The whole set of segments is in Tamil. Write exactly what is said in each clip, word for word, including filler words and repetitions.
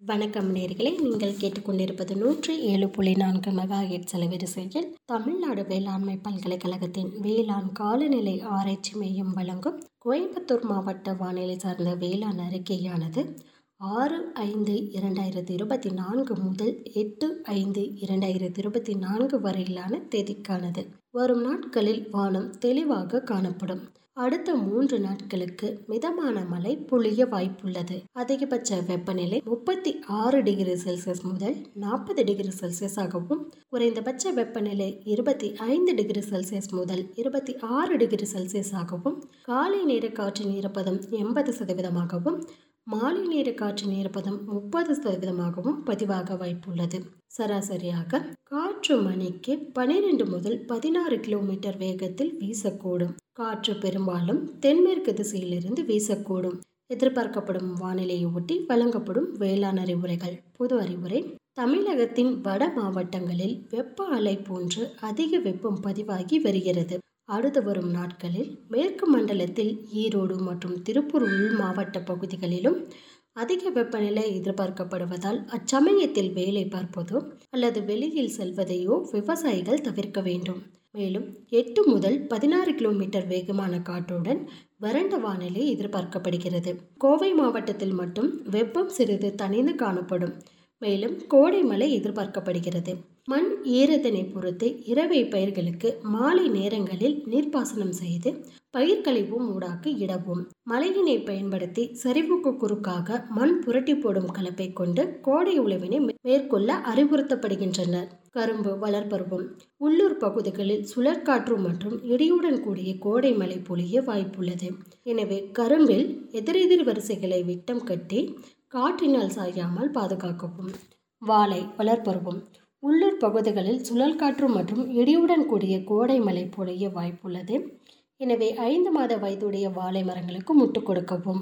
வணக்கம் நேயர்களே, நீங்கள் கேட்டுக்கொண்டிருப்பது நூற்றி ஏழு புள்ளி நான்கு மெகா ஹெர்ட்ஸ் அலைவரிசையில் தமிழ்நாடு வேளாண்மை பல்கலைக்கழகத்தின் வேளாண் காலநிலை ஆராய்ச்சி மையம் வழங்கும் கோயம்புத்தூர் மாவட்ட வானிலை சார்ந்த வேளாண் அறிக்கையானது ஆறு ஐந்து இரண்டாயிரத்தி இருபத்தி நான்கு முதல் எட்டு ஐந்து இரண்டாயிரத்தி இருபத்தி நான்கு வரையிலான தேதிக்கானது. வரும் நாட்களில் வானம் தெளிவாக காணப்படும். அடுத்த மூன்று நாட்களுக்கு மிதமான மழை பொழிய வாய்ப்புள்ளது. அதிகபட்ச வெப்பநிலை முப்பத்தி ஆறு டிகிரி செல்சியஸ் முதல் நாற்பது டிகிரி செல்சியஸ் ஆகவும், குறைந்தபட்ச வெப்பநிலை இருபத்தி ஐந்து டிகிரி செல்சியஸ் முதல் இருபத்தி ஆறு டிகிரி செல்சியஸ் ஆகவும், காலை நேர காற்றின் ஈரப்பதம் எண்பது சதவீதமாகவும், மாலை நேர காற்றின் ஈரப்பதம் முப்பது சதவீதமாகவும் பதிவாக வாய்ப்புள்ளது. சராசரியாக காற்று மணிக்கு பனிரெண்டு முதல் பதினாறு கிலோமீட்டர் வேகத்தில் வீசக்கூடும். காற்று பெரும்பாலும் தென்மேற்கு திசையிலிருந்து வீசக்கூடும். எதிர்பார்க்கப்படும் வானிலையை ஒட்டி வழங்கப்படும் வேளாண் அறிவுரைகள். பொது அறிவுரை: தமிழகத்தின் வட மாவட்டங்களில் வெப்ப அலை போன்று அதிக வெப்பம் பதிவாகி வருகிறது. அடுத்து வரும் நாட்களில் மேற்கு மண்டலத்தில் ஈரோடு மற்றும் திருப்பூர் உள் மாவட்ட பகுதிகளிலும் அதிக வெப்பநிலை எதிர்பார்க்கப்படுவதால் அச்சமயத்தில் வேலை பார்ப்பதோ அல்லது வெளியில் செல்வதையோ விவசாயிகள் தவிர்க்க வேண்டும். மேலும் எட்டு முதல் பதினாறு கிலோமீட்டர் வேகமான காற்றுடன் வறண்ட வானிலை எதிர்பார்க்கப்படுகிறது. கோவை மாவட்டத்தில் மட்டும் வெப்பம் சிறிது தணிந்து காணப்படும். மேலும் கோடை மழை எதிர்பார்க்கப்படுகிறது. மண் ஈரத்தினை பொறுத்து இரவை பயிர்களுக்கு மாலை நேரங்களில் நீர்ப்பாசனம் செய்து பயிர்க்கழிவு மூடாக்கு இடவும். மழையினை பயன்படுத்தி சரிவுக்கு குறுக்காக மண் புரட்டி போடும் கலப்பை கொண்டு கோடை உழவினை மேற்கொள்ள அறிவுறுத்தப்படுகின்றனர். கரும்பு வளர்ப்பருவம். உள்ளூர் பகுதிகளில் சுழற்காற்று மற்றும் இடியுடன் கூடிய கோடை மழை பொழிய வாய்ப்புள்ளது. எனவே கரும்பில் எதிரெதிர் வரிசைகளை விட்டம் கட்டி காற்றினால் சாயாமல் பாதுகாக்கவும். வாழை வளர்ப்பருவம். உள்ளூர் பகுதிகளில் சுழல் காற்று மற்றும் இடியுடன் கூடிய கோடை மழை பொழிய வாய்ப்புள்ளது. எனவே ஐந்து மாத வயதுடைய வாழை மரங்களுக்கு முட்டு கொடுக்கவும்.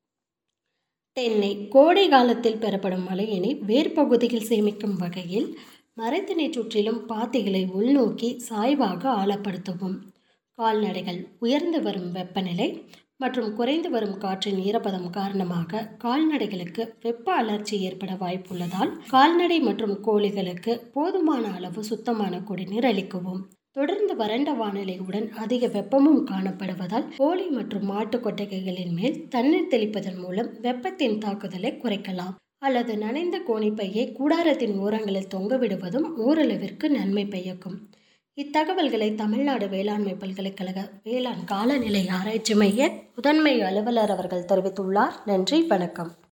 தென்னை. கோடை காலத்தில் பெறப்படும் மழையினை வேர்பகுதியில் சேமிக்கும் வகையில் மரத்தினை சுற்றிலும் பாத்திகளை உள்நோக்கி சாய்வாக ஆழப்படுத்தவும். கால்நடைகள். உயர்ந்து வரும் வெப்பநிலை மற்றும் குறைந்து வரும் காற்றின் ஈரப்பதம் காரணமாக கால்நடைகளுக்கு வெப்ப அலர்ச்சி ஏற்பட வாய்ப்புள்ளதால் கால்நடை மற்றும் கோழிகளுக்கு போதுமான அளவு சுத்தமான குடிநீர் அளிக்கவும். தொடர்ந்து வறண்ட வானிலையுடன் அதிக வெப்பமும் காணப்படுவதால் கோழி மற்றும் மாட்டு கொட்டகைகளின் மேல் தண்ணீர் தெளிப்பதன் மூலம் வெப்பத்தின் தாக்குதலை குறைக்கலாம். அல்லது நனைந்த கோணிப்பையை கூடாரத்தின் ஓரங்களில் தொங்கவிடுவதும் ஓரளவிற்கு நன்மை பயக்கும். இத்தகவல்களை தமிழ்நாடு வேளாண்மை பல்கலைக்கழக வேளாண் காலநிலை ஆராய்ச்சி மைய முதன்மை அலுவலர் அவர்கள் தெரிவித்துள்ளார். நன்றி, வணக்கம்.